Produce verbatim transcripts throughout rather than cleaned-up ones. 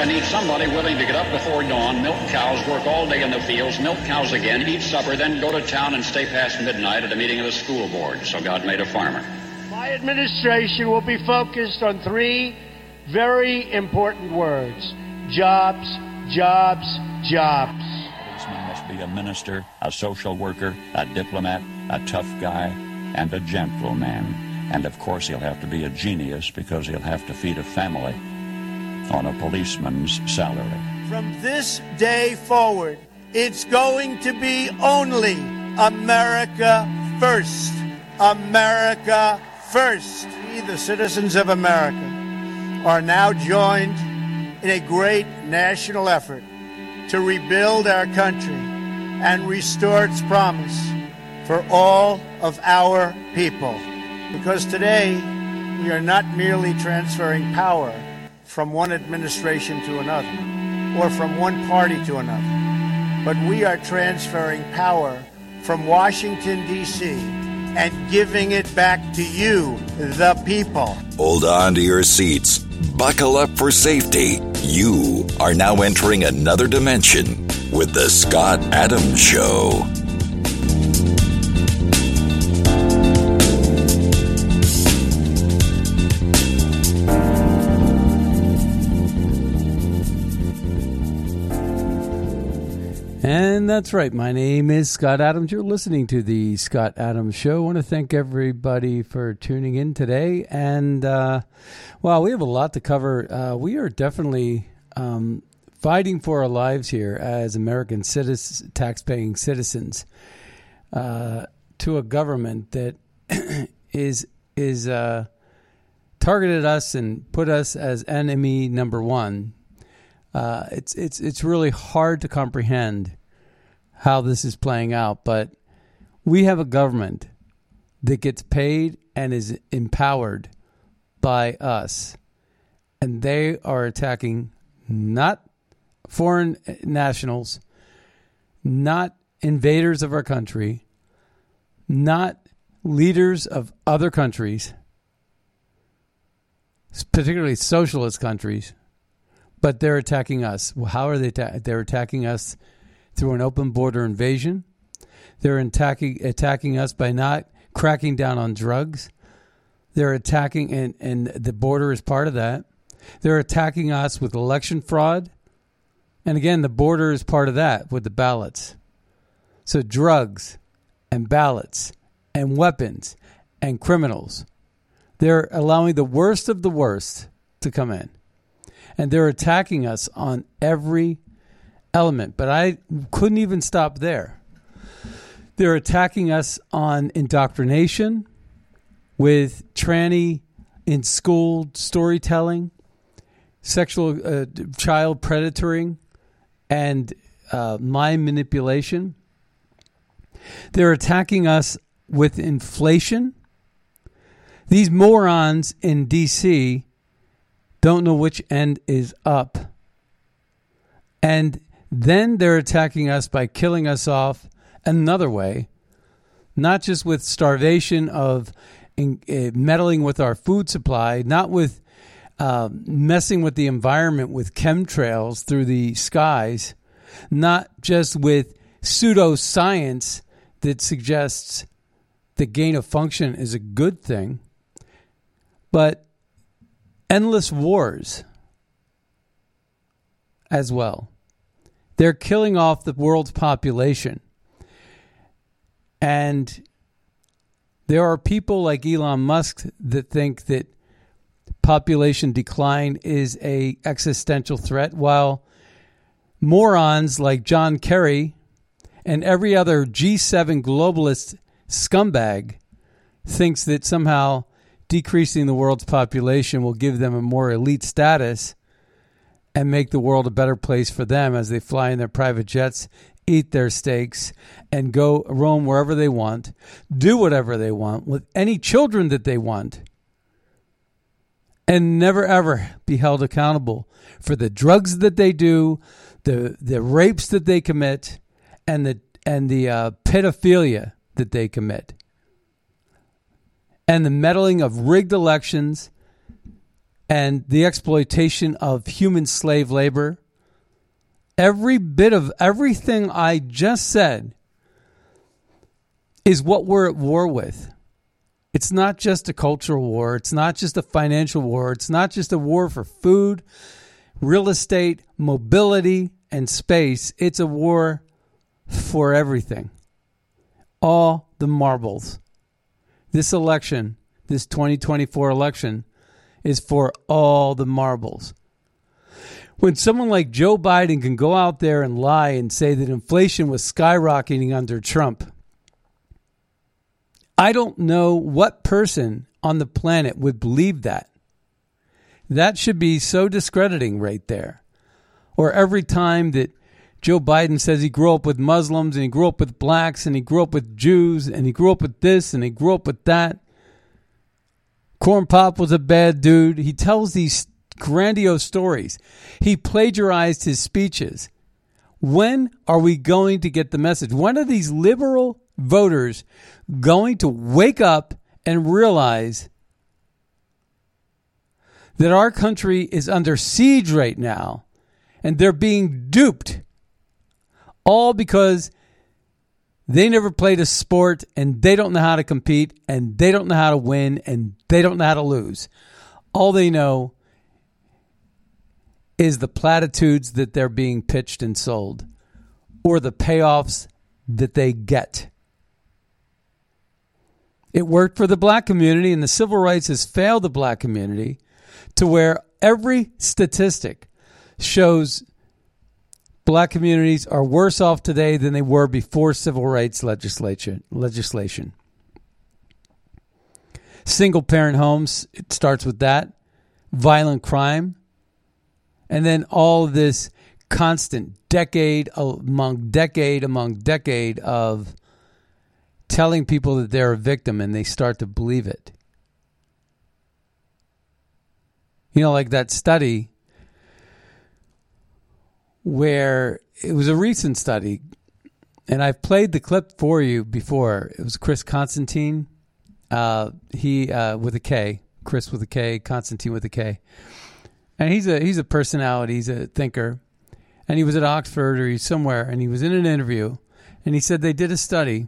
I need somebody willing to get up before dawn, milk cows, work all day in the fields, milk cows again, eat supper, then go to town and stay past midnight at a meeting of the school board. So God made a farmer. My administration will be focused on three very important words: jobs, jobs, jobs. A policeman must be a minister, a social worker, a diplomat, a tough guy, and a gentleman. And of course he'll have to be a genius because he'll have to feed a family on a policeman's salary. From this day forward, it's going to be only America first. America first. We, the citizens of America, are now joined in a great national effort to rebuild our country and restore its promise for all of our people. Because today, we are not merely transferring power from one administration to another, or from one party to another, but we are transferring power from Washington, D C, and giving it back to you, the people. Hold on to your seats. Buckle up for safety. You are now entering another dimension with the Scott Adams Show. And that's right. My name is Scott Adams. You're listening to the Scott Adams Show. I want to thank everybody for tuning in today. And, uh, well, we have a lot to cover. Uh, we are definitely um, fighting for our lives here as American citizens, tax-paying citizens, uh, to a government that is is uh, targeted us and put us as enemy number one. Uh, it's it's it's really hard to comprehend how this is playing out, but we have a government that gets paid and is empowered by us, and they are attacking not foreign nationals, not invaders of our country, not leaders of other countries, particularly socialist countries, but they're attacking us. How are they? Ta- they're attacking us through an open border invasion. They're attacking attacking us by not cracking down on drugs. They're attacking, and, and the border is part of that. They're attacking us with election fraud. And again, the border is part of that with the ballots. So drugs and ballots and weapons and criminals. They're allowing the worst of the worst to come in. And they're attacking us on every element. But I couldn't even stop there. They're attacking us on indoctrination with tranny in school storytelling, sexual uh, child predatoring, and uh, mind manipulation. They're attacking us with inflation. These morons in D C don't know which end is up. And then they're attacking us by killing us off another way, not just with starvation of in, uh, meddling with our food supply, not with uh, messing with the environment with chemtrails through the skies, not just with pseudoscience that suggests the gain of function is a good thing, but endless wars as well. They're killing off the world's population. And there are people like Elon Musk that think that population decline is a existential threat, while morons like John Kerry and every other G seven globalist scumbag thinks that somehow decreasing the world's population will give them a more elite status and make the world a better place for them as they fly in their private jets, eat their steaks, and go roam wherever they want, do whatever they want with any children that they want, and never ever be held accountable for the drugs that they do, the the rapes that they commit, and the and the uh, pedophilia that they commit, and the meddling of rigged elections, and the exploitation of human slave labor. Every bit of everything I just said is what we're at war with. It's not just a cultural war. It's not just a financial war. It's not just a war for food, real estate, mobility, and space. It's a war for everything. All the marbles. This election, this twenty twenty-four election, is for all the marbles. When someone like Joe Biden can go out there and lie and say that inflation was skyrocketing under Trump, I don't know what person on the planet would believe that. That should be so discrediting right there. Or every time that Joe Biden says he grew up with Muslims and he grew up with blacks and he grew up with Jews and he grew up with this and he grew up with that. Corn Pop was a bad dude. He tells these grandiose stories. He plagiarized his speeches. When are we going to get the message? When are these liberal voters going to wake up and realize that our country is under siege right now and they're being duped, all because they never played a sport and they don't know how to compete and they don't know how to win and they don't know how to lose. All they know is the platitudes that they're being pitched and sold, or the payoffs that they get. It worked for the black community, and the civil rights has failed the black community to where every statistic shows black communities are worse off today than they were before civil rights legislation. legislation. Single-parent homes, it starts with that. Violent crime. And then all this constant decade among decade among decade of telling people that they're a victim, and they start to believe it. You know, like that study where it was a recent study, and I've played the clip for you before. It was Chris Constantine, uh, he uh, with a K, Chris with a K, Constantine with a K, and he's a he's a personality, he's a thinker, and he was at Oxford or he's somewhere, and he was in an interview, and he said they did a study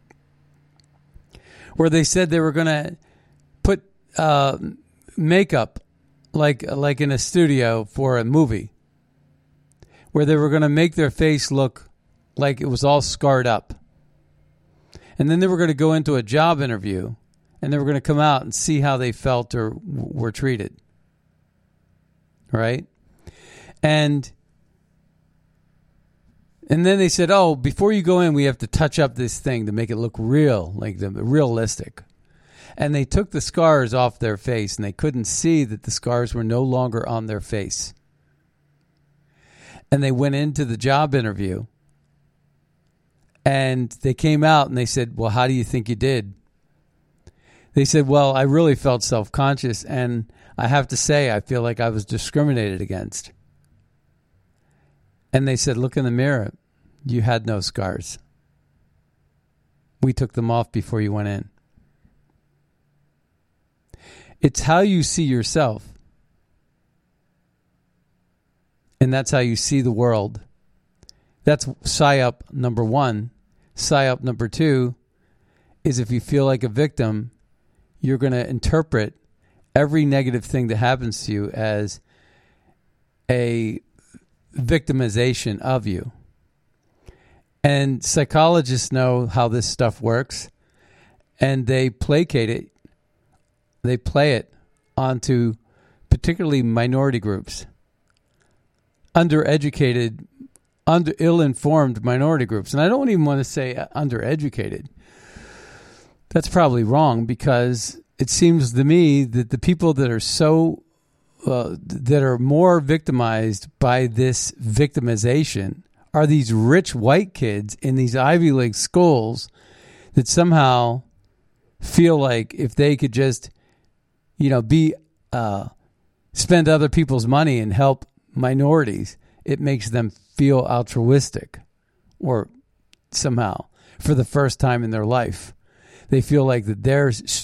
where they said they were going to put uh, makeup like like in a studio for a movie, where they were going to make their face look like it was all scarred up. And then they were going to go into a job interview, and they were going to come out and see how they felt or w- were treated. Right? And and then they said, oh, before you go in, we have to touch up this thing to make it look real, like the realistic. And they took the scars off their face, and they couldn't see that the scars were no longer on their face. And they went into the job interview, and they came out and they said, well, how do you think you did? They said, well, I really felt self-conscious, and I have to say, I feel like I was discriminated against. And they said, look in the mirror. You had no scars. We took them off before you went in. It's how you see yourself. And that's how you see the world. That's psyop number one. Psyop number two is if you feel like a victim, you're going to interpret every negative thing that happens to you as a victimization of you. And psychologists know how this stuff works, and they placate it. They play it onto particularly minority groups, undereducated, under ill-informed minority groups. And I don't even want to say undereducated. That's probably wrong, because it seems to me that the people that are so uh, that are more victimized by this victimization are these rich white kids in these Ivy League schools that somehow feel like if they could just, you know, be uh, spend other people's money and help minorities, it makes them feel altruistic, or somehow for the first time in their life they feel like that they're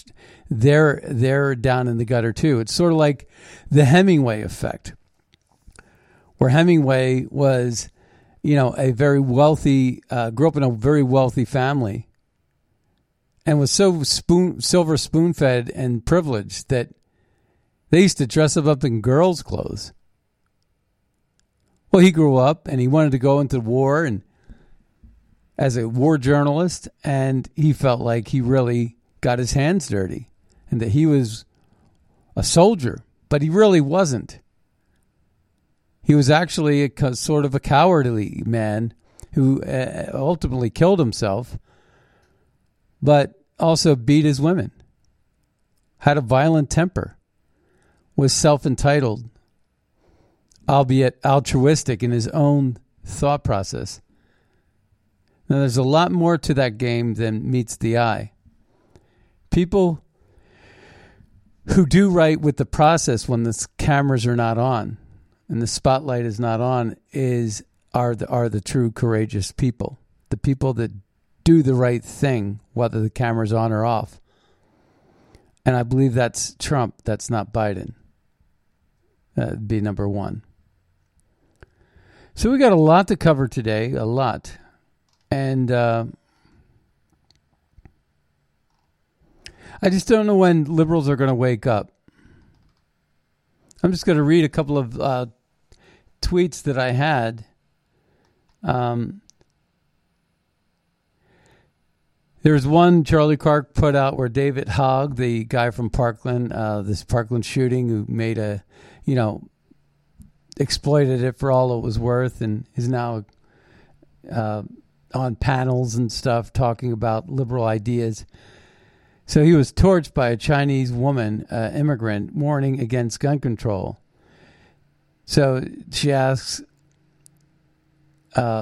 they're they're down in the gutter too. It's sort of like the Hemingway effect, where Hemingway was, you know, a very wealthy, uh, grew up in a very wealthy family, and was so spoon silver spoon fed and privileged that they used to dress him up in girls' clothes. Well, he grew up and he wanted to go into war and as a war journalist, and he felt like he really got his hands dirty and that he was a soldier, but he really wasn't. He was actually a sort of a cowardly man who uh, ultimately killed himself, but also beat his women, had a violent temper, was self-entitled, albeit altruistic in his own thought process. Now, there's a lot more to that game than meets the eye. People who do right with the process when the cameras are not on and the spotlight is not on is are the, are the true courageous people, the people that do the right thing whether the camera's on or off. And I believe that's Trump. That's not Biden. That'd be number one. So we got a lot to cover today, a lot. And uh, I just don't know when liberals are going to wake up. I'm just going to read a couple of uh, tweets that I had. Um, There's one Charlie Clark put out where David Hogg, the guy from Parkland, uh, this Parkland shooting, who made a, you know, exploited it for all it was worth, and is now uh, on panels and stuff talking about liberal ideas. So he was torched by a Chinese woman, uh, immigrant, warning against gun control. So she asks, uh,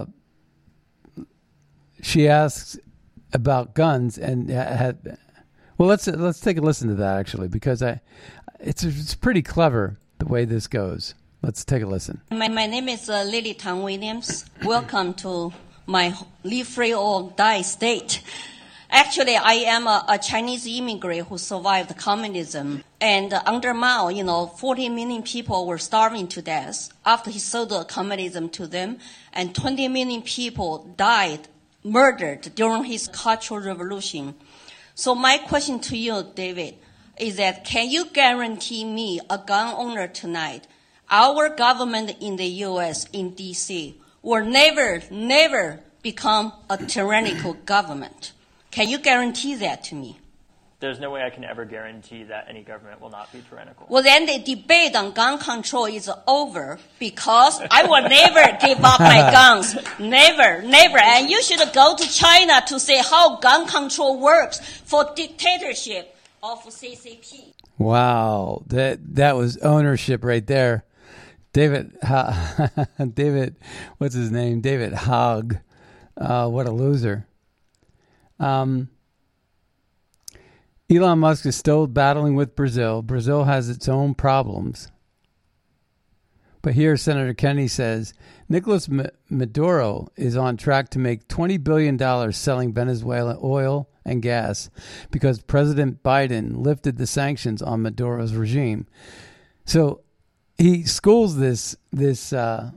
she asks about guns, and had, well, let's let's take a listen to that actually, because I, it's it's pretty clever the way this goes. Let's take a listen. My, my name is uh, Lily Tang Williams. Welcome to my Live Free or Die state. Actually, I am a, a Chinese immigrant who survived communism. And uh, under Mao, you know, forty million people were starving to death after he sold the communism to them. And twenty million people died, murdered during his Cultural Revolution. So my question to you, David, is that can you guarantee me, a gun owner tonight, our government in the U S, in D C, will never, never become a tyrannical government? Can you guarantee that to me? There's no way I can ever guarantee that any government will not be tyrannical. Well, then the debate on gun control is over, because I will never give up my guns. Never, never. And you should go to China to see how gun control works for dictatorship of C C P. Wow, that that was ownership right there. David, David, what's his name? David Hogg. Uh, what a loser. Um, Elon Musk is still battling with Brazil. Brazil has its own problems. But here Senator Kennedy says, Nicolas Maduro is on track to make twenty billion dollars selling Venezuela oil and gas because President Biden lifted the sanctions on Maduro's regime. So he schools this this uh,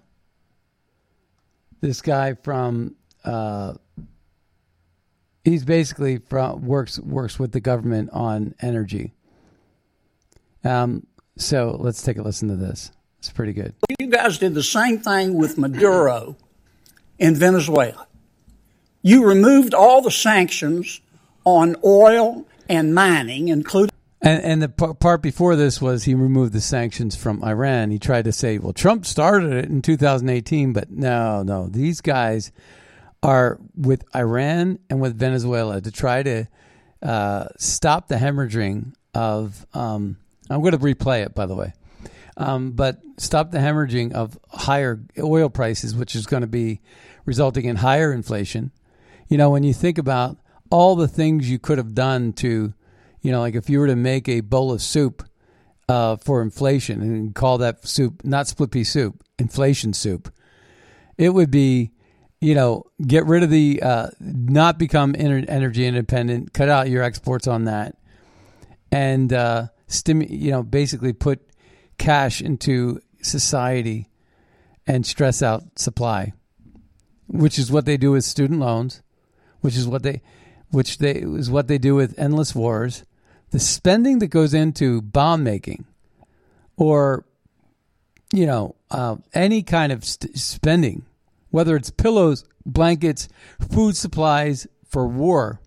this guy from... Uh, He's basically from, works works with the government on energy. Um, so let's take a listen to this. It's pretty good. You guys did the same thing with Maduro in Venezuela. You removed all the sanctions on oil and mining, including... And, and the p- part before this was he removed the sanctions from Iran. He tried to say, well, Trump started it in two thousand eighteen, but no, no. These guys are with Iran and with Venezuela to try to uh, stop the hemorrhaging of, um, I'm going to replay it, by the way, um, but stop the hemorrhaging of higher oil prices, which is going to be resulting in higher inflation. You know, when you think about all the things you could have done to, you know, like if you were to make a bowl of soup uh, for inflation and call that soup, not split pea soup, inflation soup, it would be, you know, get rid of the, uh, not become energy independent, cut out your exports on that, and uh, stim- you know, basically put cash into society and stress out supply, which is what they do with student loans, which is what they, which they is what they do with endless wars. The spending that goes into bomb making, or you know, uh, any kind of st- spending, whether it's pillows, blankets, food supplies for war,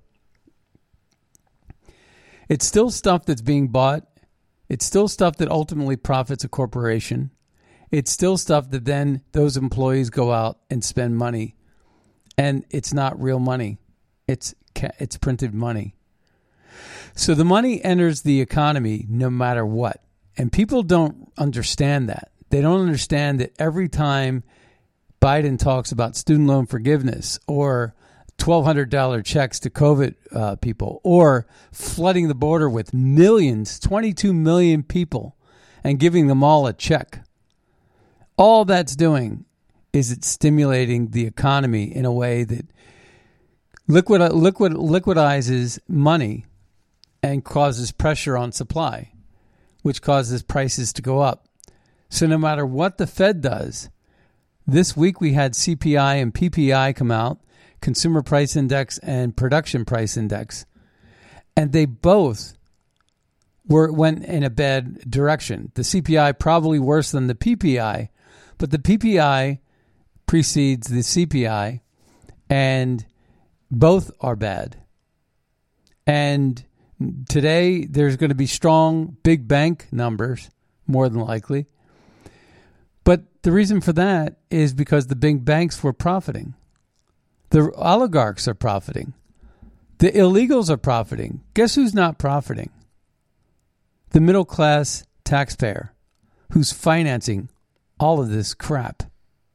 it's still stuff that's being bought. It's still stuff that ultimately profits a corporation. It's still stuff that then those employees go out and spend money, and it's not real money. It's it's printed money. So the money enters the economy no matter what, and people don't understand that. They don't understand that every time Biden talks about student loan forgiveness or twelve hundred dollars checks to COVID uh, people, or flooding the border with millions, twenty-two million people, and giving them all a check, all that's doing is it's stimulating the economy in a way that liquid, liquid, liquidizes money and causes pressure on supply, which causes prices to go up. So no matter what the Fed does, this week we had C P I and P P I come out, Consumer Price Index and Production Price Index, and they both were went in a bad direction. The C P I probably worse than the P P I, but the P P I precedes the C P I, and both are bad. And today there's going to be strong big bank numbers, more than likely. But the reason for that is because the big banks were profiting. The oligarchs are profiting. The illegals are profiting. Guess who's not profiting? The middle class taxpayer who's financing all of this crap.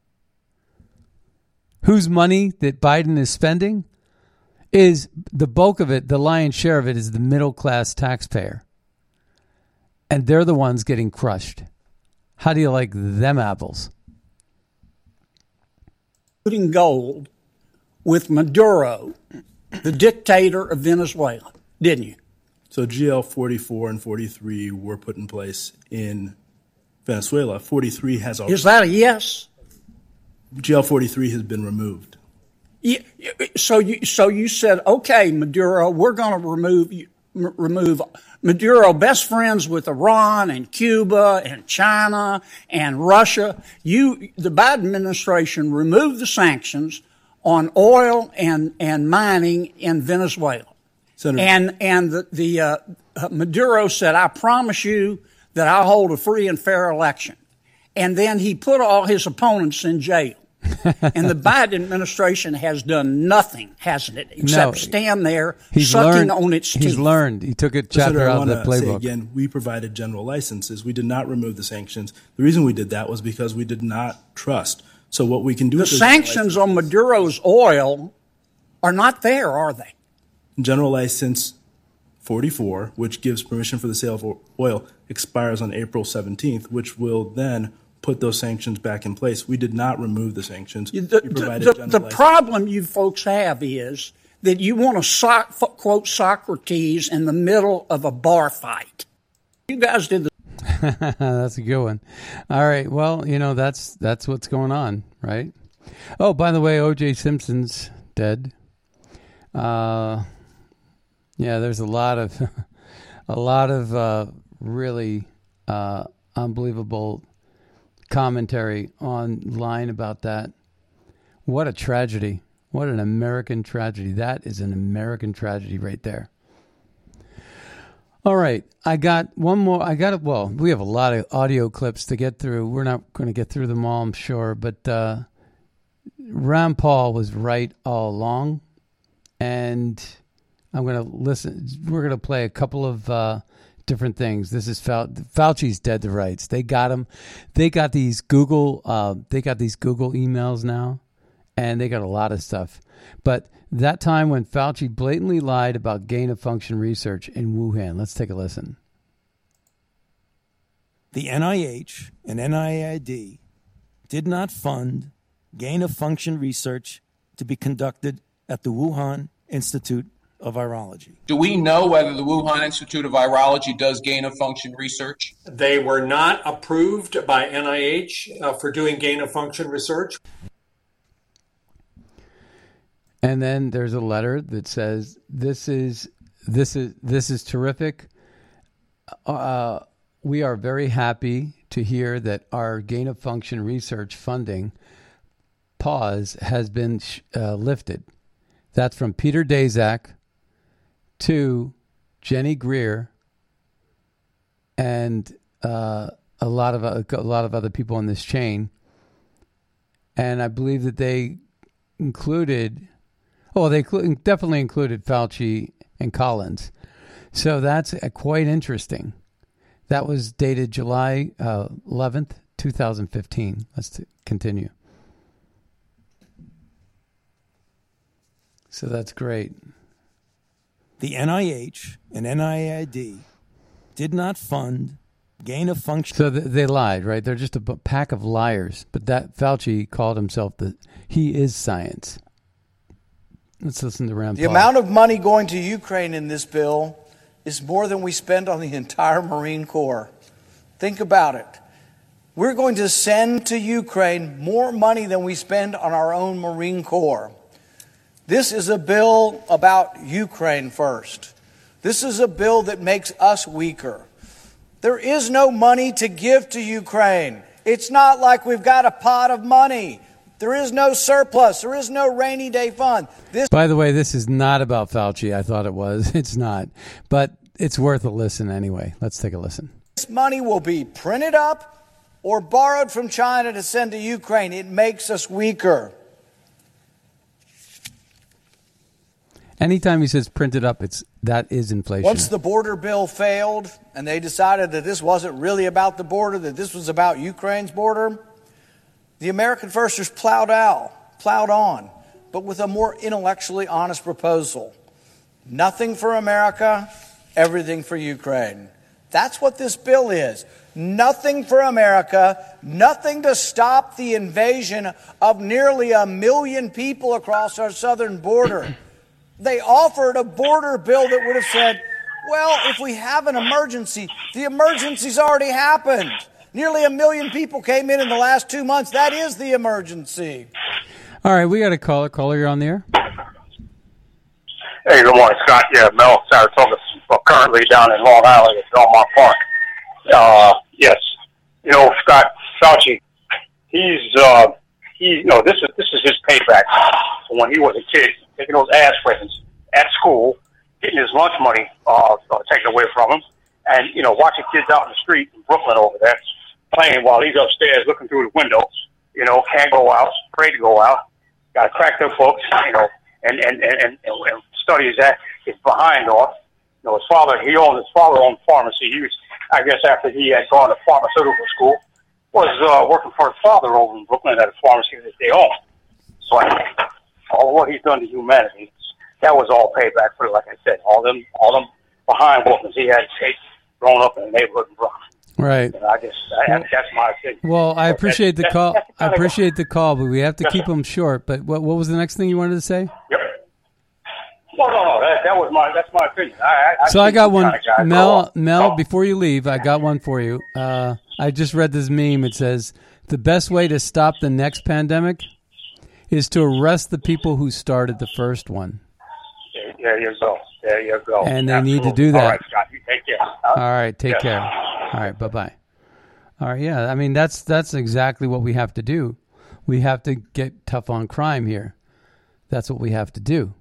Whose money that Biden is spending is the bulk of it, the lion's share of it is the middle class taxpayer. And they're the ones getting crushed. How do you like them apples? Putting gold with Maduro, the dictator of Venezuela, didn't you? So G L forty-four and forty-three were put in place in Venezuela. forty-three has already... Is that a yes? G L forty-three has been removed. Yeah, so you so you said, okay, Maduro, we're going to remove remove Maduro, best friends with Iran and Cuba and China and Russia. You, the Biden administration, removed the sanctions on oil and, and mining in Venezuela. Senator. And and the, the uh, Maduro said, I promise you that I'll hold a free and fair election. And then he put all his opponents in jail. And the Biden administration has done nothing, hasn't it, except no, stand there he's sucking learned, on its teeth. He's learned. He took a chapter Senator, out of the I want to say playbook. again, we provided general licenses. We did not remove the sanctions. The reason we did that was because we did not trust. So what we can do the with sanctions on Maduro's oil are not there, are they? General License forty-four, which gives permission for the sale of oil, expires on April seventeenth, which will then put those sanctions back in place. We did not remove the sanctions. The, we provided the, general the license. problem you folks have is that you want to so, quote Socrates in the middle of a bar fight. You guys did the That's a good one. All right. Well, you know, that's that's what's going on, right? Oh, by the way, O J Simpson's dead. Uh, yeah, there's a lot of a lot of uh, really uh, unbelievable commentary online about that. What a tragedy. What an American tragedy. That is an American tragedy right there. All right. I got one more. I got it. Well, we have a lot of audio clips to get through. We're not going to get through them all, I'm sure. But uh, Ron Paul was right all along. And I'm going to listen. We're going to play a couple of uh, different things. This is Fau- Fauci's dead to rights. They got him. They got these Google. Uh, they got these Google emails now, and they got a lot of stuff. But that time when Fauci blatantly lied about gain of function research in Wuhan. Let's take a listen. The N I H and N I A I D did not fund gain of function research to be conducted at the Wuhan Institute of Virology. Do we know whether the Wuhan Institute of Virology does gain-of-function research? They were not approved by N I H uh, for doing gain-of-function research. And then there's a letter that says, "This is this is this is terrific. Uh, we are very happy to hear that our gain-of-function research funding pause has been uh, lifted." That's from Peter Daszak to Jenny Greer and uh, a lot of a, a lot of other people in this chain, and I believe that they included, oh, they cl- definitely included Fauci and Collins. So that's uh, quite interesting. That was dated July uh, eleventh, twenty fifteen. Let's t- continue. So that's great. The N I H and N I I D did not fund gain-of-function. So th- they lied, right? They're just a b- pack of liars. But that Fauci called himself the, he is science. Let's listen to Rand The Paul. amount of money going to Ukraine in this bill is more than we spend on the entire Marine Corps. Think about it. We're going to send to Ukraine more money than we spend on our own Marine Corps. This is a bill about Ukraine first. This is a bill that makes us weaker. There is no money to give to Ukraine. It's not like we've got a pot of money. There is no surplus. There is no rainy day fund. This By the way, this is not about Fauci. I thought it was. It's not. But it's worth a listen anyway. Let's take a listen. This money will be printed up or borrowed from China to send to Ukraine. It makes us weaker. Anytime he says printed up, it's that is inflation. Once the border bill failed and they decided that this wasn't really about the border, that this was about Ukraine's border, the American Firsters plowed out, plowed on, but with a more intellectually honest proposal. Nothing for America, everything for Ukraine. That's what this bill is. Nothing for America, nothing to stop the invasion of nearly a million people across our southern border. They offered a border bill that would have said, well, if we have an emergency, the emergency's already happened. Nearly a million people came in in the last two months. That is the emergency. All right, we got a caller. Caller, you're on the air. Hey, good morning, Scott. Yeah, Mel Saratoga, currently down in Long Island at Belmont Park. Uh, yes, you know, Scott Fauci, he's, uh, he, you know, this is this is his payback for when he was a kid, taking those ass whippings at school, getting his lunch money uh, taken away from him, and, you know, watching kids out in the street in Brooklyn over there playing while he's upstairs looking through the windows, you know, can't go out, afraid to go out, got to crack their books, you know, and, and, and, and, and study his, his behind off. You know, his father, he owned, his father owned pharmacy. He was, I guess, after he had gone to pharmaceutical school, was uh, working for his father over in Brooklyn at a pharmacy that they own. So I think all what he's done to humanity, that was all payback for, like I said, all them, all them behind whoopings he had to take growing up in the neighborhood in Brooklyn. Right. And I guess I, that's my opinion. Well, I appreciate the that's, call. that's the I appreciate the call, but we have to keep them short. But what, what was the next thing you wanted to say? Yep. Well, no, no, that, that was my, that's my opinion. I, I, so I got one, kind of Mel. Mel, oh. before you leave, I got one for you. Uh, I just read this meme. It says the best way to stop the next pandemic is to arrest the people who started the first one. There, there you go. There you go. And they Absolutely. need to do that. All right, Scott, you take care. Huh? All right, take yes. care. All right, bye-bye. All right, yeah, I mean, that's that's exactly what we have to do. We have to get tough on crime here. That's what we have to do.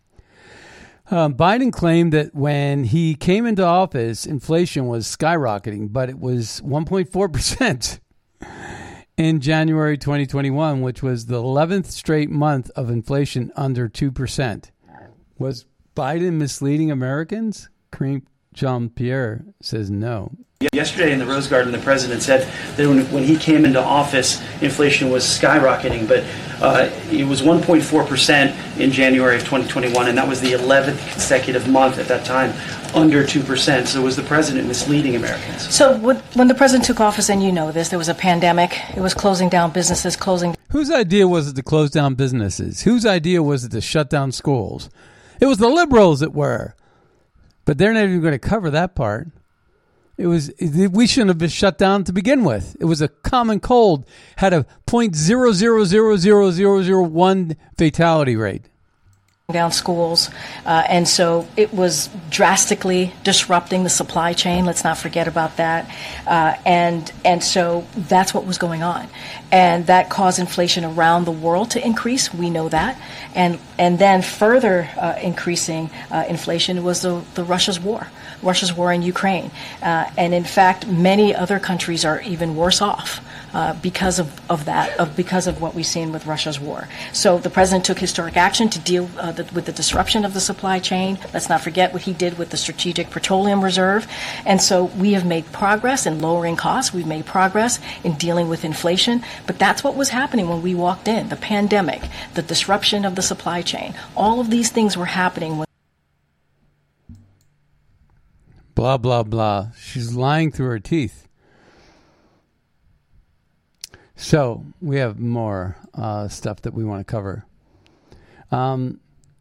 Um, Biden claimed that when he came into office, inflation was skyrocketing, but it was one point four percent in January twenty twenty-one, which was the eleventh straight month of inflation under two percent. Was Biden misleading Americans? Kareem Jean-Pierre says no. Yesterday in the Rose Garden, the president said that when, when he came into office, inflation was skyrocketing, but uh, it was one point four percent in January of twenty twenty-one, and that was the eleventh consecutive month at that time under two percent. So was the president misleading Americans? So when the president took office, and you know this, there was a pandemic. It was closing down businesses, closing. Whose idea was it to close down businesses? Whose idea was it to shut down schools? It was the liberals that were. But they're not even going to cover that part. It was we shouldn't have been shut down to begin with. It was a common cold, had a zero point zero zero zero zero zero zero one fatality rate. Down schools, uh, and so it was drastically disrupting the supply chain. Let's not forget about that. Uh, and and so that's what was going on, and that caused inflation around the world to increase. We know that, and and then further uh, increasing uh, inflation was the the Russia's war, Russia's war in Ukraine, uh, and in fact, many other countries are even worse off. Uh, because of, of that, of because of what we've seen with Russia's war. So the president took historic action to deal uh, the, with the disruption of the supply chain. Let's not forget what he did with the Strategic Petroleum Reserve. And so we have made progress in lowering costs. We've made progress in dealing with inflation. But that's what was happening when we walked in. The pandemic, the disruption of the supply chain, all of these things were happening. When blah, blah, blah. She's lying through her teeth. So we have more uh, stuff that we want to cover. Um,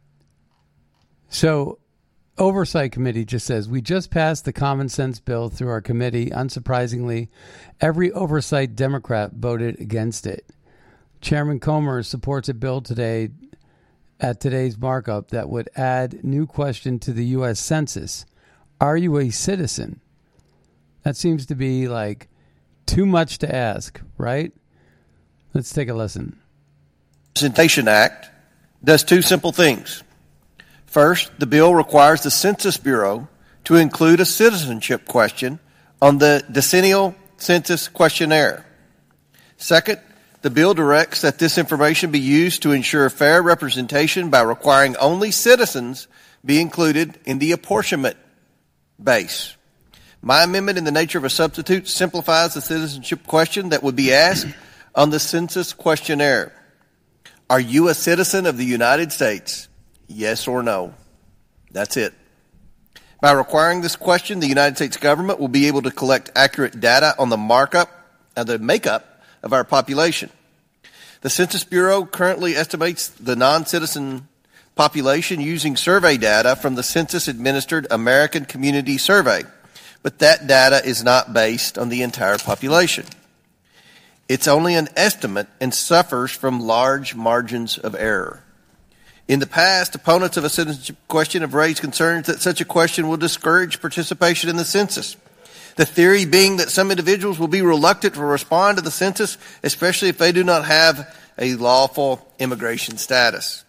so Oversight Committee just says, we just passed the Common Sense bill through our committee. Unsurprisingly, every Oversight Democrat voted against it. Chairman Comer supports a bill today at today's markup that would add new question to the U S Census. Are you a citizen? That seems to be like too much to ask, right? Let's take a listen. Representation Act does two simple things. First, the bill requires the Census Bureau to include a citizenship question on the decennial census questionnaire. Second, the bill directs that this information be used to ensure fair representation by requiring only citizens be included in the apportionment base. My amendment, in the nature of a substitute, simplifies the citizenship question that would be asked on the census questionnaire. Are you a citizen of the United States? Yes or no? That's it. By requiring this question, the United States government will be able to collect accurate data on the markup and the makeup of our population. The Census Bureau currently estimates the non-citizen population using survey data from the census-administered American Community Survey, but that data is not based on the entire population. It's only an estimate and suffers from large margins of error. In the past, opponents of a citizenship question have raised concerns that such a question will discourage participation in the census. The theory being that some individuals will be reluctant to respond to the census, especially if they do not have a lawful immigration status.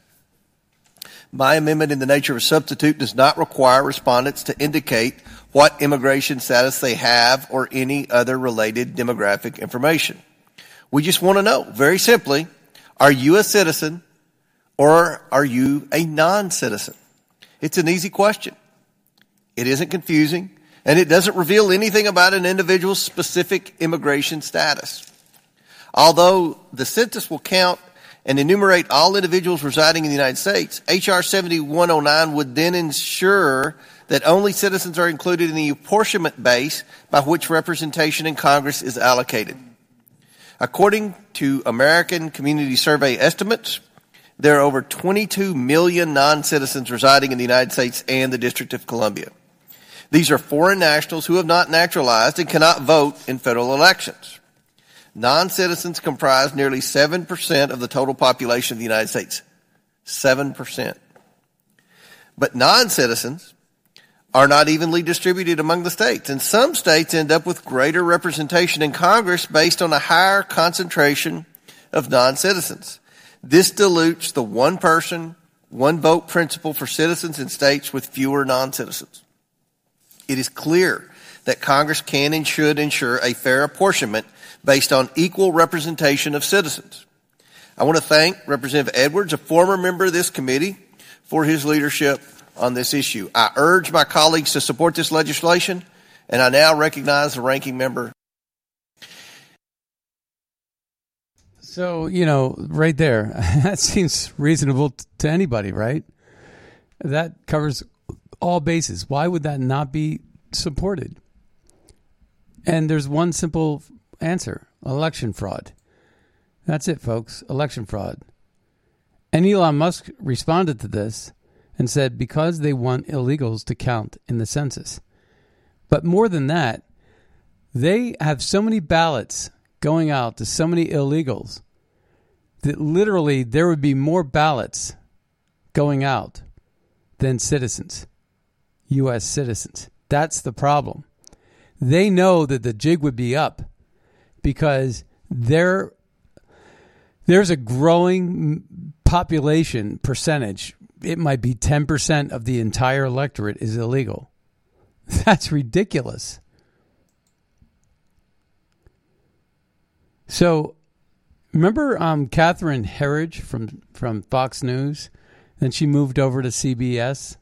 My amendment, in the nature of a substitute, does not require respondents to indicate what immigration status they have or any other related demographic information. We just want to know, very simply, are you a citizen or are you a non-citizen? It's an easy question. It isn't confusing, and it doesn't reveal anything about an individual's specific immigration status. Although the census will count and enumerate all individuals residing in the United States, H R seventy-one oh nine would then ensure that only citizens are included in the apportionment base by which representation in Congress is allocated. According to American Community Survey estimates, there are over twenty-two million non-citizens residing in the United States and the District of Columbia. These are foreign nationals who have not naturalized and cannot vote in federal elections. Non-citizens comprise nearly seven percent of the total population of the United States. seven percent. But non-citizens are not evenly distributed among the states, and some states end up with greater representation in Congress based on a higher concentration of non-citizens. This dilutes the one-person, one-vote principle for citizens in states with fewer non-citizens. It is clear that Congress can and should ensure a fair apportionment based on equal representation of citizens. I want to thank Representative Edwards, a former member of this committee, for his leadership on this issue. I urge my colleagues to support this legislation, and I now recognize the ranking member. So, you know, right there, that seems reasonable to anybody, right? That covers all bases. Why would that not be supported? And there's one simple answer: election fraud. That's it, folks. Election fraud. And Elon Musk responded to this and said because they want illegals to count in the census. But more than that, they have so many ballots going out to so many illegals that literally there would be more ballots going out than citizens, U S citizens. That's the problem. They know that the jig would be up because there, there's a growing population percentage. It might be ten percent of the entire electorate is illegal. That's ridiculous. So, remember um, Catherine Herridge from, from Fox News? Then she moved over to C B S.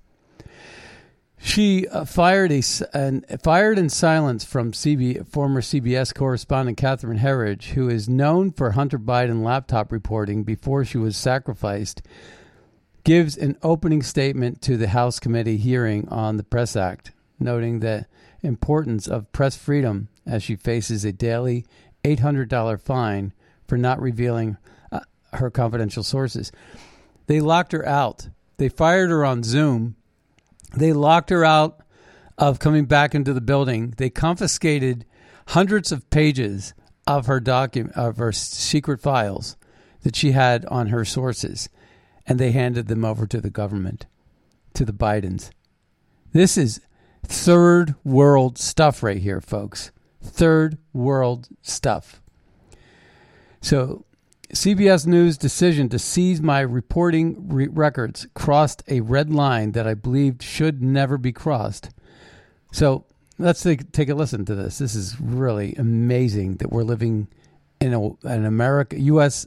She uh, fired a an, fired in silence from C B, former C B S correspondent Catherine Herridge, who is known for Hunter Biden laptop reporting before she was sacrificed, gives an opening statement to the House committee hearing on the Press Act, noting the importance of press freedom as she faces a daily eight hundred dollars fine for not revealing uh, her confidential sources. They locked her out. They fired her on Zoom. They locked her out of coming back into the building. They confiscated hundreds of pages of her document, of her secret files that she had on her sources, and they handed them over to the government, to the Bidens. This is third world stuff right here, folks. Third world stuff. So C B S News' decision to seize my reporting re- records crossed a red line that I believed should never be crossed. So let's take, take a listen to this. This is really amazing that we're living in a, an America, U S,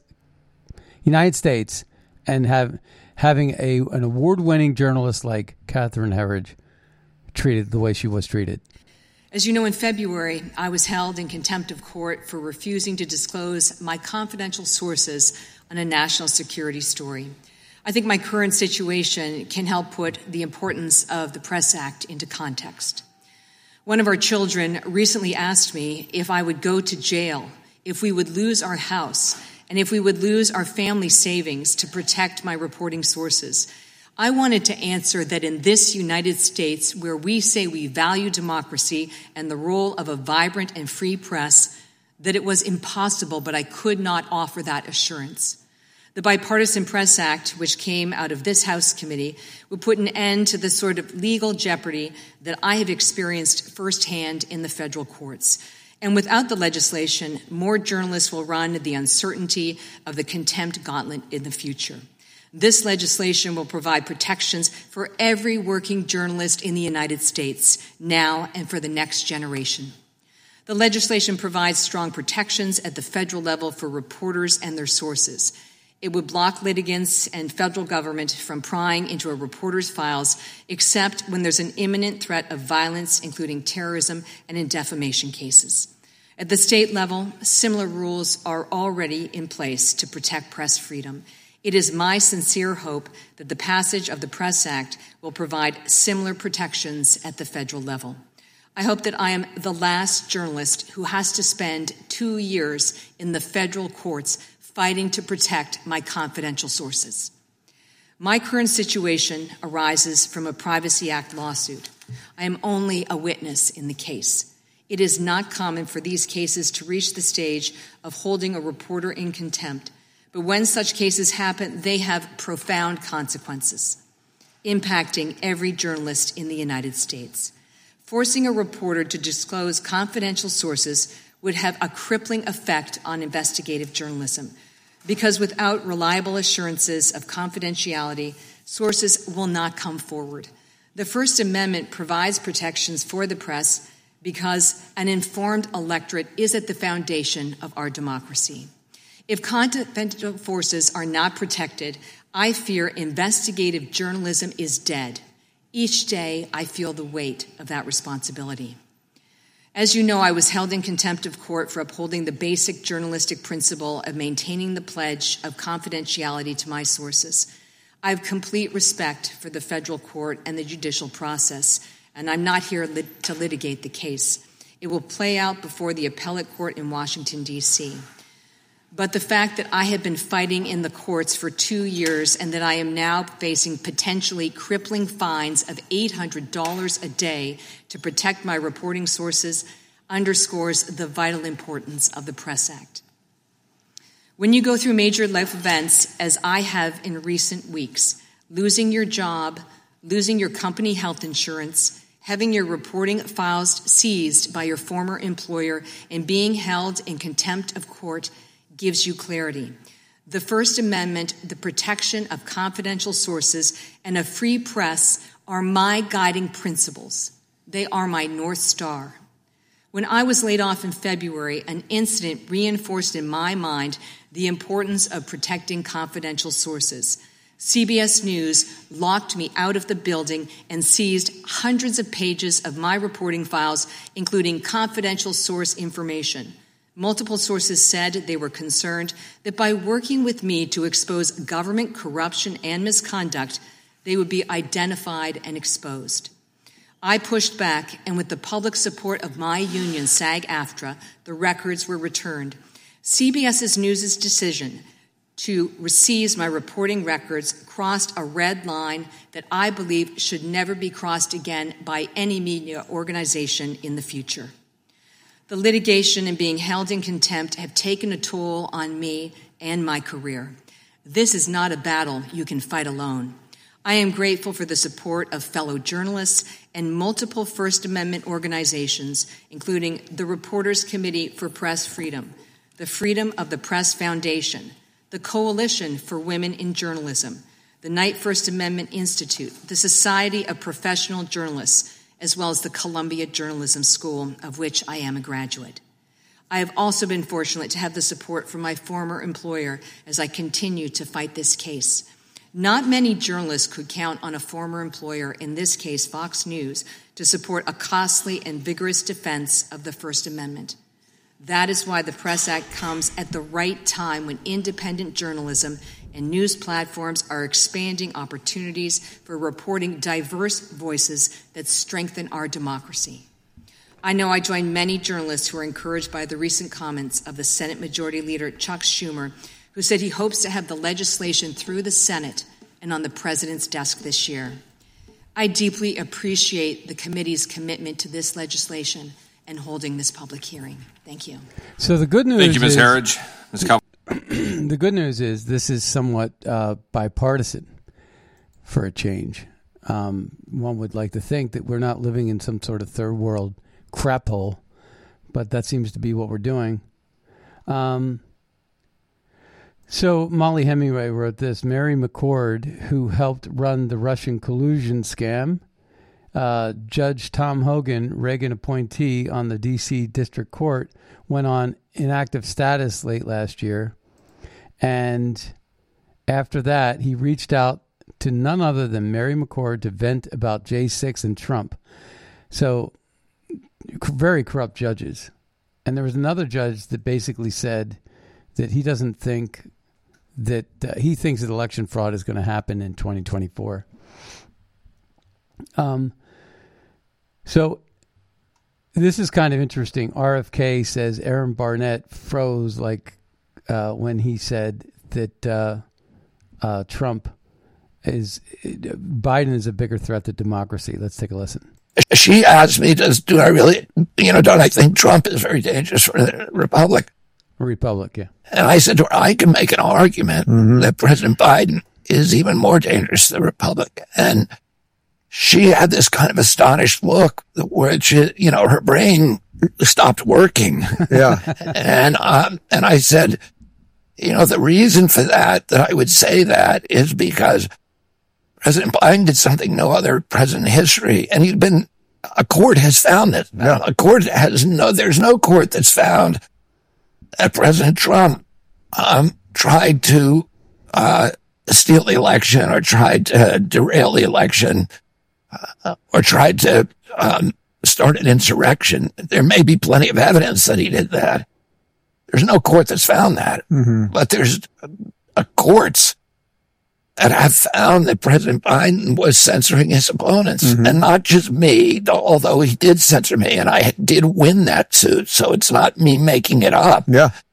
United States, and have having a an award-winning journalist like Catherine Herridge treated the way she was treated. As you know, in February, I was held in contempt of court for refusing to disclose my confidential sources on a national security story. I think my current situation can help put the importance of the Press Act into context. One of our children recently asked me if I would go to jail, if we would lose our house, and if we would lose our family savings to protect my reporting sources. I wanted to answer that in this United States, where we say we value democracy and the role of a vibrant and free press, that it was impossible, but I could not offer that assurance. The Bipartisan Press Act, which came out of this House committee, would put an end to the sort of legal jeopardy that I have experienced firsthand in the federal courts. And without the legislation, more journalists will run the uncertainty of the contempt gauntlet in the future. This legislation will provide protections for every working journalist in the United States, now and for the next generation. The legislation provides strong protections at the federal level for reporters and their sources. It would block litigants and federal government from prying into a reporter's files, except when there's an imminent threat of violence, including terrorism and in defamation cases. At the state level, similar rules are already in place to protect press freedom. It is my sincere hope that the passage of the Press Act will provide similar protections at the federal level. I hope that I am the last journalist who has to spend two years in the federal courts fighting to protect my confidential sources. My current situation arises from a Privacy Act lawsuit. I am only a witness in the case. It is not common for these cases to reach the stage of holding a reporter in contempt. But when such cases happen, they have profound consequences, impacting every journalist in the United States. Forcing a reporter to disclose confidential sources would have a crippling effect on investigative journalism, because without reliable assurances of confidentiality, sources will not come forward. The First Amendment provides protections for the press because an informed electorate is at the foundation of our democracy. If confidential sources are not protected, I fear investigative journalism is dead. Each day, I feel the weight of that responsibility. As you know, I was held in contempt of court for upholding the basic journalistic principle of maintaining the pledge of confidentiality to my sources. I have complete respect for the federal court and the judicial process, and I'm not here lit- to litigate the case. It will play out before the appellate court in Washington, D C But the fact that I have been fighting in the courts for two years and that I am now facing potentially crippling fines of eight hundred dollars a day to protect my reporting sources underscores the vital importance of the Press Act. When you go through major life events, as I have in recent weeks, losing your job, losing your company health insurance, having your reporting files seized by your former employer, and being held in contempt of court gives you clarity. The First Amendment, the protection of confidential sources, and a free press are my guiding principles. They are my North Star. When I was laid off in February, an incident reinforced in my mind the importance of protecting confidential sources. C B S News locked me out of the building and seized hundreds of pages of my reporting files, including confidential source information. Multiple sources said they were concerned that by working with me to expose government corruption and misconduct, they would be identified and exposed. I pushed back, and with the public support of my union, SAG-AFTRA, the records were returned. C B S News' decision to seize my reporting records crossed a red line that I believe should never be crossed again by any media organization in the future. The litigation and being held in contempt have taken a toll on me and my career. This is not a battle you can fight alone. I am grateful for the support of fellow journalists and multiple First Amendment organizations, including the Reporters Committee for Press Freedom, the Freedom of the Press Foundation, the Coalition for Women in Journalism, the Knight First Amendment Institute, the Society of Professional Journalists, as well as the Columbia Journalism School, of which I am a graduate. I have also been fortunate to have the support from my former employer as I continue to fight this case. Not many journalists could count on a former employer, in this case Fox News, to support a costly and vigorous defense of the First Amendment. That is why the Press Act comes at the right time when independent journalism and news platforms are expanding opportunities for reporting diverse voices that strengthen our democracy. I know I join many journalists who are encouraged by the recent comments of the Senate Majority Leader Chuck Schumer, who said he hopes to have the legislation through the Senate and on the president's desk this year. I deeply appreciate the committee's commitment to this legislation and holding this public hearing. Thank you. So the good news Thank you, Miz is, Harridge. Miz Cal- the good news is this is somewhat uh, bipartisan for a change. Um, one would like to think that we're not living in some sort of third world crap hole, but that seems to be what we're doing. Um, so Molly Hemingway wrote this. Mary McCord, who helped run the Russian collusion scam, uh, Judge Tom Hogan, Reagan appointee on the D C District Court, went on inactive status late last year. And after that, he reached out to none other than Mary McCord to vent about J six and Trump. So very corrupt judges. And there was another judge that basically said that he doesn't think that uh, he thinks that election fraud is going to happen in twenty twenty-four. Um, so this is kind of interesting. R F K says Aaron Barnett froze like uh, when he said that uh, uh, Trump is Biden is a bigger threat to democracy. Let's take a listen. She asked me, "Does do I really, you know, don't I think Trump is very dangerous for the Republic?" Republic, yeah. And I said to her, I can make an argument mm-hmm. that President Biden is even more dangerous to the Republic. And she had this kind of astonished look, which, you know, her brain stopped working. Yeah. and um, and I said, you know, the reason for that, that I would say that is because President Biden did something no other president in history, and he's been, a court has found it. Yeah. A court has no, there's no court that's found that President Trump um, tried to uh, steal the election or tried to derail the election uh, or tried to um, start an insurrection. There may be plenty of evidence that he did that. There's no court that's found that. Mm-hmm. But there's uh, courts that have found that President Biden was censoring his opponents. Mm-hmm. And not just me, although he did censor me, and I did win that suit, so it's not me making it up. Yeah.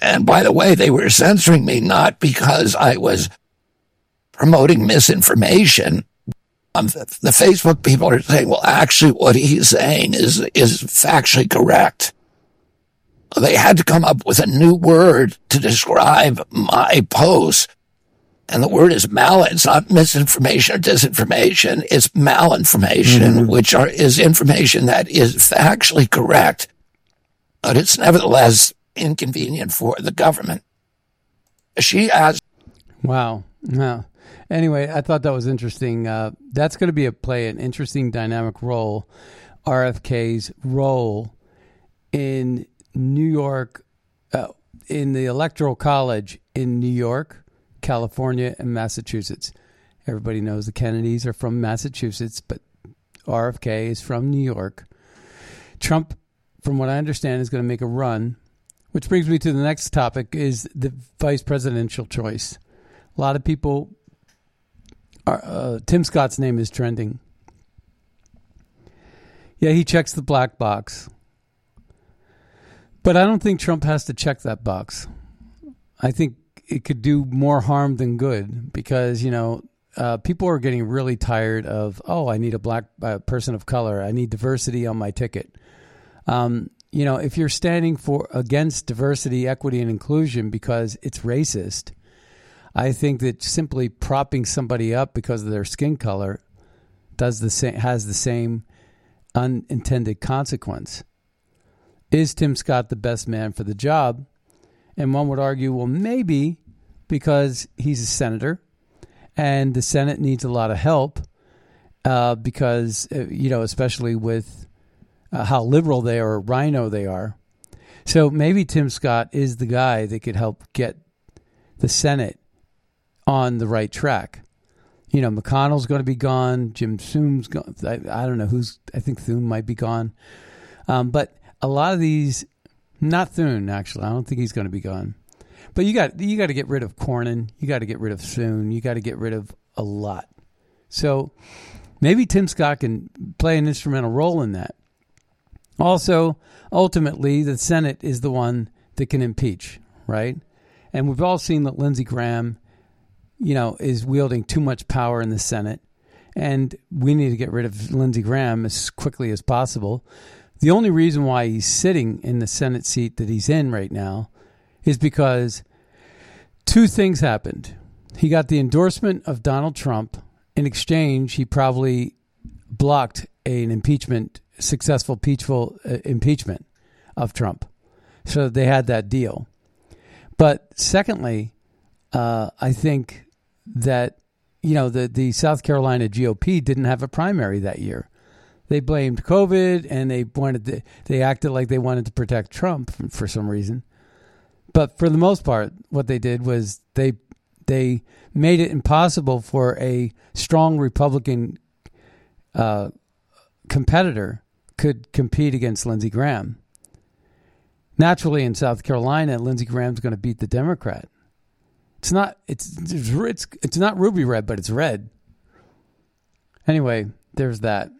And by the way, they were censoring me not because I was promoting misinformation. Um, the Facebook people are saying, well, actually what he's saying is, is factually correct. They had to come up with a new word to describe my post. And the word is mal. It's not misinformation or disinformation. It's malinformation, mm-hmm. which are, is information that is factually correct, but it's nevertheless inconvenient for the government. She asked. Wow. Wow. Anyway, I thought that was interesting. Uh, that's going to be a play an interesting dynamic role, R F K's role in New York, uh, in the Electoral College in New York, California, and Massachusetts. Everybody knows the Kennedys are from Massachusetts, but R F K is from New York. Trump, from what I understand, is going to make a run, which brings me to the next topic, is the vice presidential choice. A lot of people, are, uh, Tim Scott's name is trending. Yeah, he checks the black box. But I don't think Trump has to check that box. I think it could do more harm than good because, you know, uh, people are getting really tired of, oh, I need a black uh, person of color. I need diversity on my ticket. Um, you know, if you're standing for against diversity, equity, and inclusion because it's racist, I think that simply propping somebody up because of their skin color does the same, has the same unintended consequence. Is Tim Scott the best man for the job? And one would argue, well, maybe because he's a senator and the Senate needs a lot of help uh, because, uh, you know, especially with uh, how liberal they are, or rhino they are. So maybe Tim Scott is the guy that could help get the Senate on the right track. You know, McConnell's going to be gone. Jim Thune's gone. I, I don't know who's, I think Thune might be gone. Um, but a lot of these, not Thune, actually. I don't think he's going to be gone. But you got you got to get rid of Cornyn. You got to get rid of Thune. You got to get rid of a lot. So maybe Tim Scott can play an instrumental role in that. Also, ultimately, the Senate is the one that can impeach, right? And we've all seen that Lindsey Graham, you know, is wielding too much power in the Senate. And we need to get rid of Lindsey Graham as quickly as possible. The only reason why he's sitting in the Senate seat that he's in right now is because two things happened. He got the endorsement of Donald Trump. In exchange, he probably blocked an impeachment, successful peaceful uh, impeachment of Trump. So they had that deal. But secondly, uh, I think that, you know, the, the South Carolina G O P didn't have a primary that year. They blamed COVID and they wanted to, they acted like they wanted to protect Trump for some reason. But for the most part, what they did was they they made it impossible for a strong Republican uh, competitor could compete against Lindsey Graham. Naturally, in South Carolina, Lindsey Graham's going to beat the Democrat. It's not it's it's it's not ruby red, but it's red. Anyway, there's that.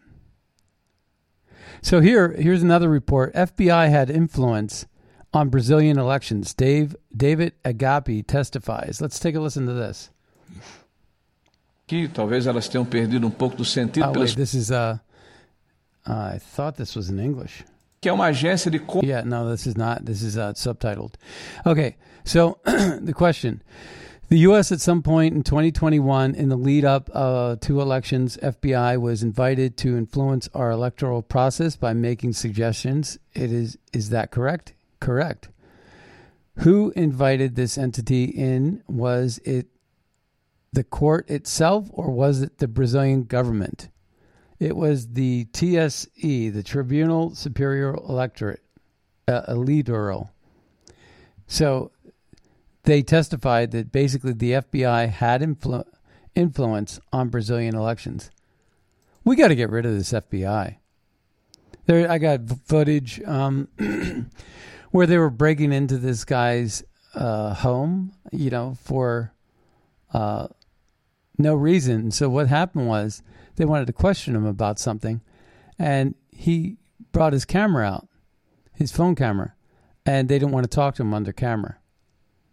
So here, here's another report. F B I had influence on Brazilian elections. Dave David Agape testifies. Let's take a listen to this. Que talvez elas tenham perdido um pouco do sentido. Oh, wait, this is uh, uh, I thought this was in English. Que é uma agência de. Yeah, no, this is not. This is uh, subtitled. Okay, so the question. The U S at some point in twenty twenty-one, in the lead up uh, to elections, F B I was invited to influence our electoral process by making suggestions. It is is that correct? Correct. Who invited this entity in? Was it the court itself, or was it the Brazilian government? It was the T S E, the Tribunal Superior Electorate, uh, Eleitoral. So they testified that basically the F B I had influ- influence on Brazilian elections. We got to get rid of this F B I. There, I got footage um, where they were breaking into this guy's uh, home, you know, for uh, no reason. So what happened was they wanted to question him about something, and he brought his camera out, his phone camera, and they didn't want to talk to him under camera.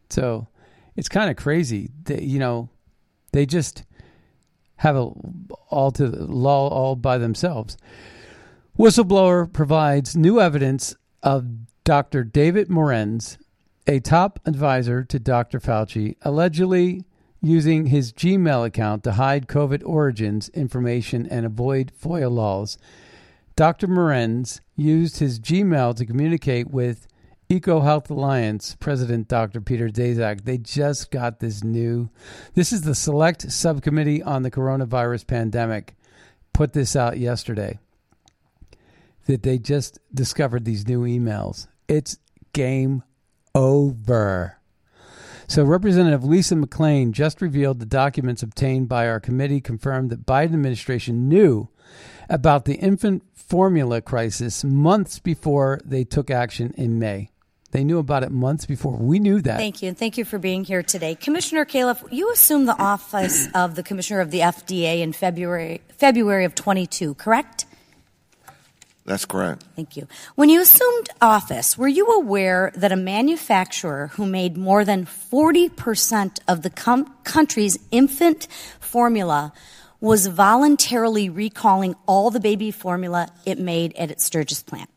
So it's kind of crazy. They, you know, they just have a all to law all by themselves. Whistleblower provides new evidence of Doctor David Morenz, a top advisor to Doctor Fauci, allegedly using his Gmail account to hide COVID origins information and avoid FOIA laws. Doctor Morenz used his Gmail to communicate with EcoHealth Alliance President Doctor Peter Daszak. They just got this new, this is the Select Subcommittee on the Coronavirus Pandemic, put this out yesterday, that they just discovered these new emails. It's game over. So Representative Lisa McClain just revealed the documents obtained by our committee confirmed that Biden administration knew about the infant formula crisis months before they took action in May. They knew about it months before. We knew that. Thank you, and thank you for being here today. Commissioner Califf, you assumed the office of the Commissioner of the F D A in February February of twenty-two, correct? That's correct. Thank you. When you assumed office, were you aware that a manufacturer who made more than forty percent of the com- country's infant formula was voluntarily recalling all the baby formula it made at its Sturgis plant?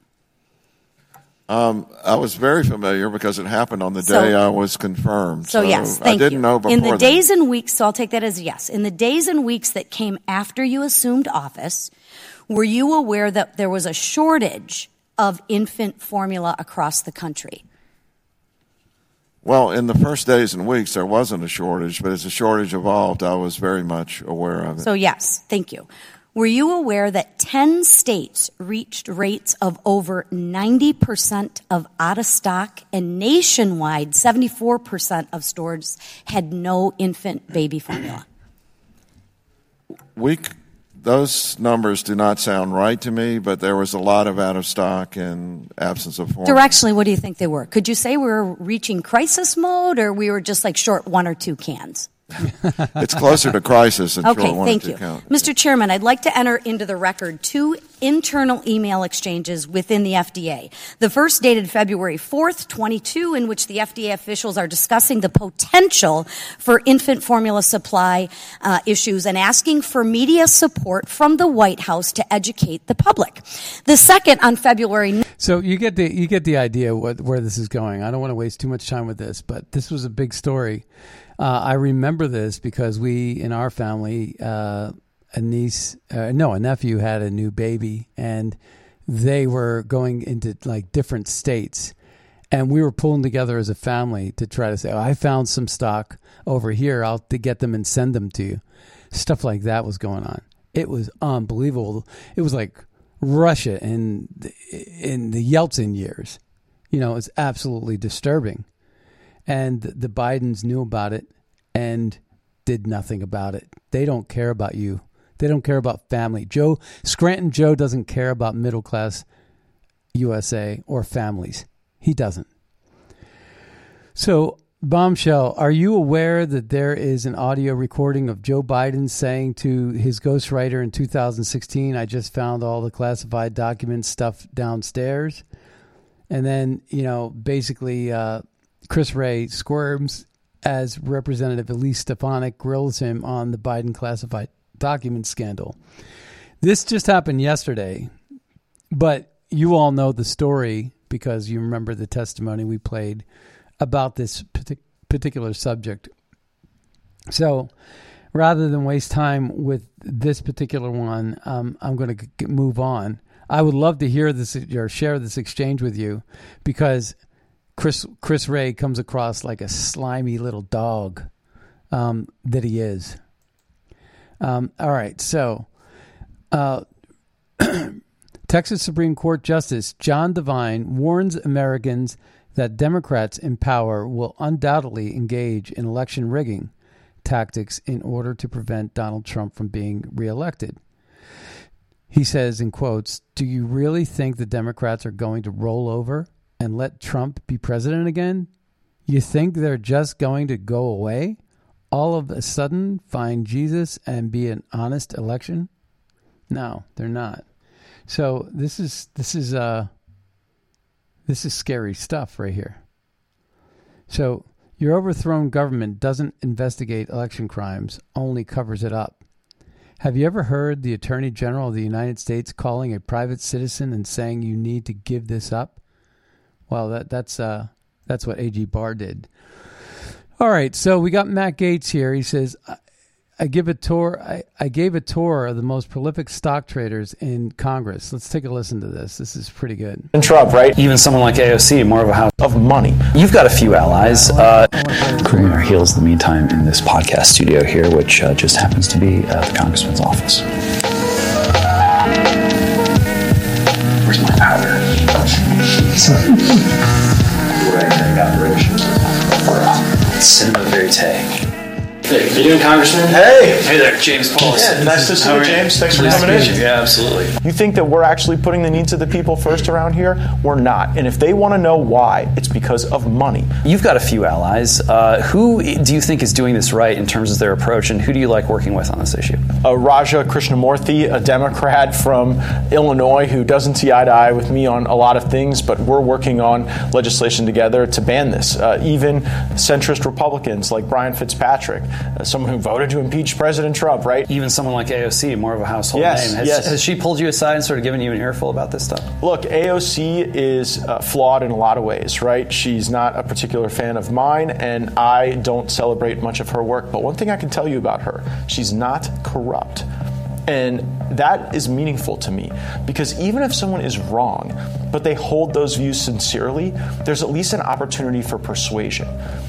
Um, I was very familiar because it happened on the So- day I was confirmed. So, yes, thank I didn't you. know before In the then. days and weeks, so I'll take that as a yes. In the days and weeks that came after you assumed office, were you aware that there was a shortage of infant formula across the country? Well, in the first days and weeks, there wasn't a shortage, but as the shortage evolved, I was very much aware of it. So, yes, thank you. Were you aware that ten states reached rates of over ninety percent of out of stock, and nationwide, seventy-four percent of stores had no infant baby formula? We, c- those numbers do not sound right to me, but there was a lot of out of stock and absence of formula. Directionally, what do you think they were? Could you say we were reaching crisis mode, or we were just like short one or two cans? It's closer to crisis than Okay, short one thank or two you. count. Mister Chairman, I'd like to enter into the record two internal email exchanges within the F D A. The first dated February fourth, twenty-two, in which the F D A officials are discussing the potential for infant formula supply uh, issues and asking for media support from the White House to educate the public. The second on February. So you get the you get the idea what, where this is going. I don't want to waste too much time with this, but this was a big story. Uh, I remember this because we, in our family, uh, a niece, uh, no, a nephew had a new baby, and they were going into like different states, and we were pulling together as a family to try to say, oh, I found some stock over here. I'll to get them and send them to you. Stuff like that was going on. It was unbelievable. It was like Russia in the, in the Yeltsin years. You know, it's absolutely disturbing. And the Bidens knew about it and did nothing about it. They don't care about you. They don't care about family. Joe Scranton Joe doesn't care about middle class U S A or families. He doesn't. So, Bombshell, are you aware that there is an audio recording of Joe Biden saying to his ghostwriter in two thousand sixteen, I just found all the classified documents stuff downstairs? And then, you know, basically uh, Chris Wray squirms as Representative Elise Stefanik grills him on the Biden classified document scandal. This just happened yesterday, but you all know the story because you remember the testimony we played about this partic- particular subject. So rather than waste time with this particular one, um, I'm going to g- move on. I would love to hear this or share this exchange with you because Chris Chris Wray comes across like a slimy little dog um, that he is. Um, all right, so uh, Texas Supreme Court Justice John Devine warns Americans that Democrats in power will undoubtedly engage in election rigging tactics in order to prevent Donald Trump from being reelected. He says, in quotes, "Do you really think the Democrats are going to roll over and let Trump be president again? You think they're just going to go away? All of a sudden find Jesus and be an honest election? No, they're not." So this is this is uh this is scary stuff right here. So Your overthrown government doesn't investigate election crimes, only covers it up. Have you ever heard the Attorney General of the United States calling a private citizen and saying you need to give this up? Well, that that's uh, that's what A G Barr did. All right, so we got Matt Gaetz here. He says, I, I give a tour. I, I gave a tour of the most prolific stock traders in Congress. Let's take a listen to this. This is pretty good. And Trump, right? Even someone like A O C, more of a house of money. You've got a few allies. Uh, Creating our heels in the meantime in this podcast studio here, which uh, just happens to be uh, the congressman's office. Where's my powder? Right, I got British. Cinema verite. Hey, how you doing, Congressman? Hey! Hey there, James Paulus. Yeah, nice to see you, James. Thanks for nice coming in. You. Yeah, absolutely. You think that we're actually putting the needs of the people first around here? We're not. And if they want to know why, it's because of money. You've got a few allies. Uh, who do you think is doing this right in terms of their approach, and who do you like working with on this issue? Uh, Raja Krishnamurthy, a Democrat from Illinois who doesn't see eye to eye with me on a lot of things, but we're working on legislation together to ban this. Uh, even centrist Republicans like Brian Fitzpatrick, uh, someone who voted to impeach President Trump, right? Even someone like A O C, more of a household yes, name. Has, yes. has she pulled you aside and sort of given you an earful about this stuff? Look, A O C is uh, flawed in a lot of ways, right? She's not a particular fan of mine, and I don't celebrate much of her work. But one thing I can tell you about her, she's not corrupt. And that is meaningful to me, because even if someone is wrong, but they hold those views sincerely, there's at least an opportunity for persuasion.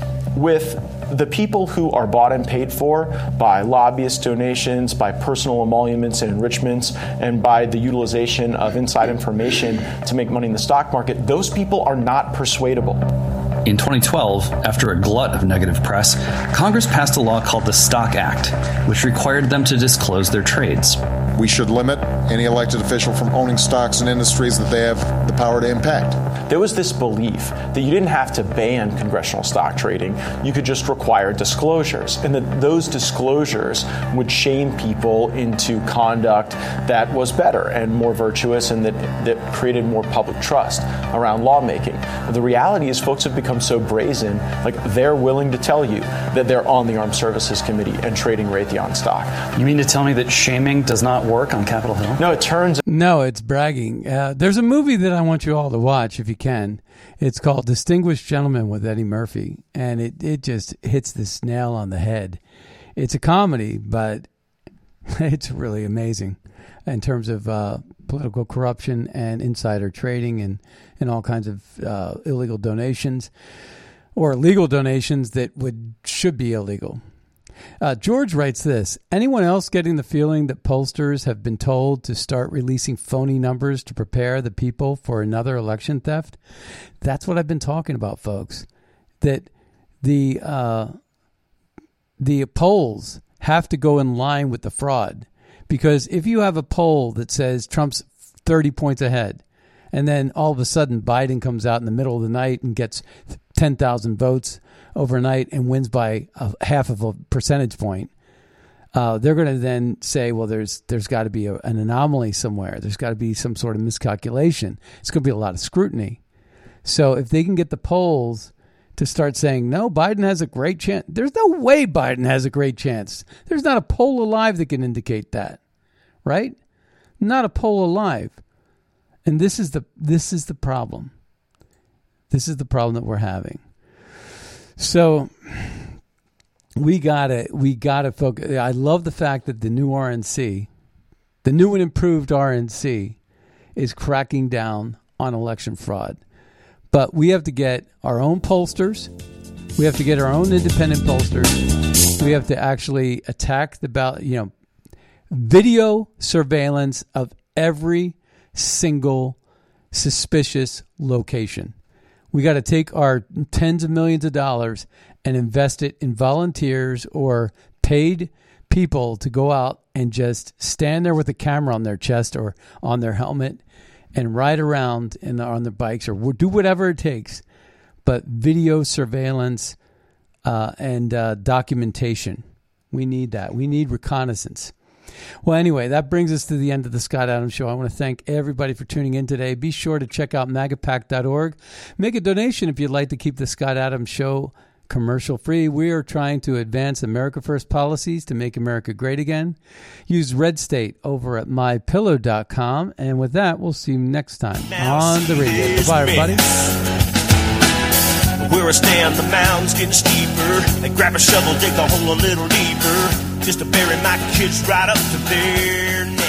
With the people who are bought and paid for by lobbyist donations, by personal emoluments and enrichments, and by the utilization of inside information to make money in the stock market, those people are not persuadable. In twenty twelve, after a glut of negative press, Congress passed a law called the Stock Act, which required them to disclose their trades. We should limit any elected official from owning stocks in industries that they have the power to impact. There was this belief that you didn't have to ban congressional stock trading. You could just require disclosures, and that those disclosures would shame people into conduct that was better and more virtuous, and that, that created more public trust around lawmaking. But the reality is folks have become so brazen, like they're willing to tell you that they're on the Armed Services Committee and trading Raytheon stock. You mean to tell me that shaming does not work on Capitol Hill? No, it turns... No, it's bragging. Uh, there's a movie that I want you all to watch if you can. It's called Distinguished Gentleman with Eddie Murphy, and it, it just hits this nail on the head. It's a comedy, but it's really amazing in terms of uh, political corruption and insider trading and, and all kinds of uh, illegal donations or legal donations that would should be illegal. Uh, George writes this: anyone else getting the feeling that pollsters have been told to start releasing phony numbers to prepare the people for another election theft? That's what I've been talking about, folks. That the uh, the polls have to go in line with the fraud. Because if you have a poll that says Trump's thirty points ahead, and then all of a sudden Biden comes out in the middle of the night and gets ten thousand votes overnight and wins by a half of a percentage point, uh, they're going to then say, well, there's there's got to be a, an anomaly somewhere. There's got to be some sort of miscalculation. It's going to be a lot of scrutiny. So if they can get the polls to start saying, no, Biden has a great chance. There's no way Biden has a great chance. There's not a poll alive that can indicate that, right? Not a poll alive. And this is the this is the problem. This is the problem that we're having. So we gotta we gotta focus. I love the fact that the new R N C, the new and improved R N C, is cracking down on election fraud. But we have to get our own pollsters. We have to get our own independent pollsters. We have to actually attack the ballot. You know, video surveillance of every single suspicious location. We got to take our tens of millions of dollars and invest it in volunteers or paid people to go out and just stand there with a camera on their chest or on their helmet and ride around in, on their bikes or do whatever it takes. But video surveillance uh, and uh, documentation, we need that. We need reconnaissance. Well, anyway, that brings us to the end of the Scott Adams Show. I want to thank everybody for tuning in today. Be sure to check out magapack dot org. Make a donation if you'd like to keep the Scott Adams Show commercial free. We are trying to advance America First policies to make America great again. Use Red State over at my pillow dot com. And with that, we'll see you next time on the radio. Bye-bye, everybody. Where I stand, the mound's getting steeper. And grab a shovel, dig the hole a little deeper. Just to bury my kids right up to their knees.